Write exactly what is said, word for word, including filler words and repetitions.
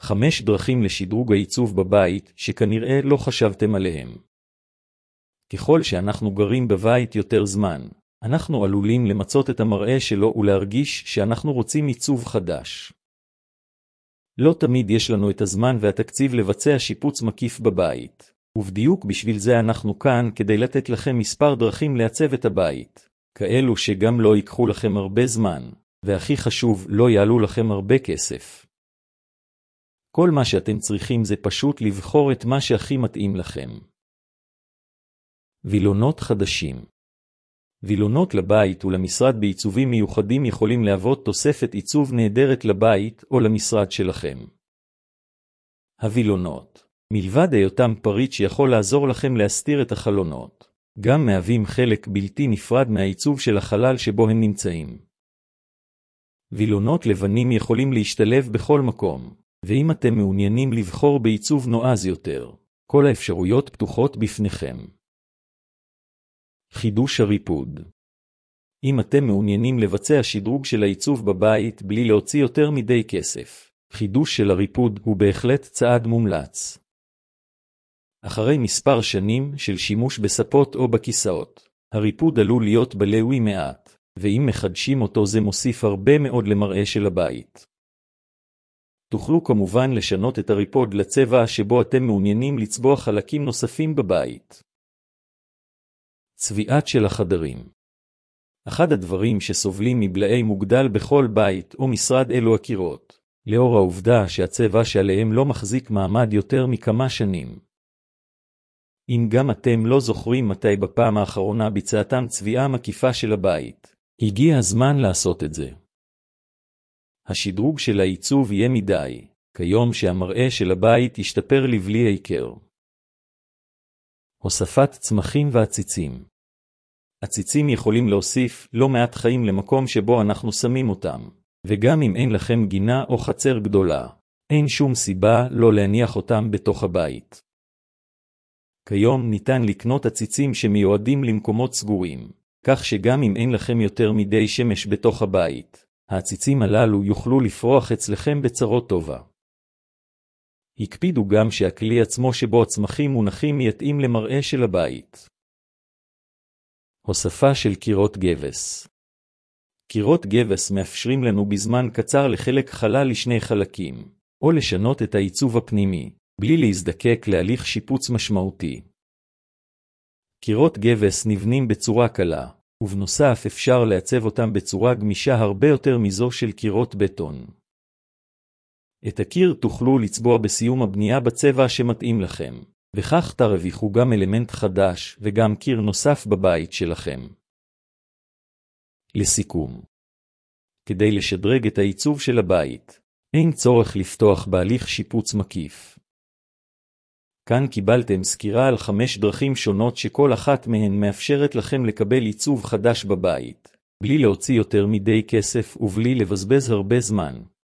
חמש דרכים לשדרוג העיצוב בבית שכנראה לא חשבתם עליהם. ככל שאנחנו גרים בבית יותר זמן, אנחנו עלולים למצות את המראה שלו ולהרגיש שאנחנו רוצים עיצוב חדש. לא תמיד יש לנו את הזמן והתקציב לבצע שיפוץ מקיף בבית, ובדיוק בשביל זה אנחנו כאן כדי לתת לכם מספר דרכים לעצב את הבית, כאלו שגם לא ייקחו לכם הרבה זמן, והכי חשוב, לא יעלו לכם הרבה כסף. כל מה שאתם צריכים זה פשוט לבחור את מה שהכי מתאים לכם. וילונות חדשים. וילונות לבית ולמשרד בעיצובים מיוחדים יכולים להוות תוספת עיצוב נהדרת לבית או למשרד שלכם. הוילונות, מלבד היותם פריט שיכול לעזור לכם להסתיר את החלונות, גם מהווים חלק בלתי נפרד מהעיצוב של החלל שבו הם נמצאים. וילונות לבנים יכולים להשתלב בכל מקום, ואם אתם מעוניינים לבחור בעיצוב נועז יותר, כל האפשרויות פתוחות בפניכם. חידוש הריפוד. אם אתם מעוניינים לבצע שדרוג של העיצוב בבית בלי להוציא יותר מדי כסף, חידוש של הריפוד הוא בהחלט צעד מומלץ. אחרי מספר שנים של שימוש בספות או בכיסאות, הריפוד עלול להיות בלוי מעט, ואם מחדשים אותו זה מוסיף הרבה מאוד למראה של הבית. תוכלו כמובן לשנות את הריפוד לצבע שבו אתם מעוניינים לצבוע חלקים נוספים בבית. צביעת של החדרים. אחד הדברים שסובלים מבלעי מוגדל בכל בית או משרד אלו הקירות, לאור העובדה שהצבע שעליהם לא מחזיק מעמד יותר מכמה שנים. אם גם אתם לא זוכרים מתי בפעם האחרונה ביצעתם צביעה מקיפה של הבית, הגיע הזמן לעשות את זה. השדרוג של העיצוב יהיה מדי, כיום שהמראה של הבית ישתפר לבלי העיקר. הוספת צמחים ועציצים. עציצים יכולים להוסיף לא מעט חיים למקום שבו אנחנו שמים אותם, וגם אם אין לכם גינה או חצר גדולה, אין שום סיבה לא להניח אותם בתוך הבית. כיום ניתן לקנות עציצים שמיועדים למקומות סגורים, כך שגם אם אין לכם יותר מדי שמש בתוך הבית, העציצים הללו יוכלו לפרוח אצלכם בצרות טובה. הקפידו גם שהכלי עצמו שבו הצמחים מונחים יתאים למראה של הבית. הוספה של קירות גבס. קירות גבס מאפשרים לנו בזמן קצר לחלק חלל לשני חלקים, או לשנות את העיצוב הפנימי, בלי להזדקק להליך שיפוץ משמעותי. קירות גבס נבנים בצורה קלה, ובנוסף אפשר לעצב אותם בצורה גמישה הרבה יותר מזו של קירות בטון. את הקיר תוכלו לצבוע בסיום הבנייה בצבע שמתאים לכם, וכך תרוויחו גם אלמנט חדש וגם קיר נוסף בבית שלכם. לסיכום, כדי לשדרג את העיצוב של הבית, אין צורך לפתוח בהליך שיפוץ מקיף. כאן קיבלתם סקירה על חמש דרכים שונות שכל אחת מהן מאפשרת לכם לקבל עיצוב חדש בבית, בלי להוציא יותר מדי כסף ובלי לבזבז הרבה זמן.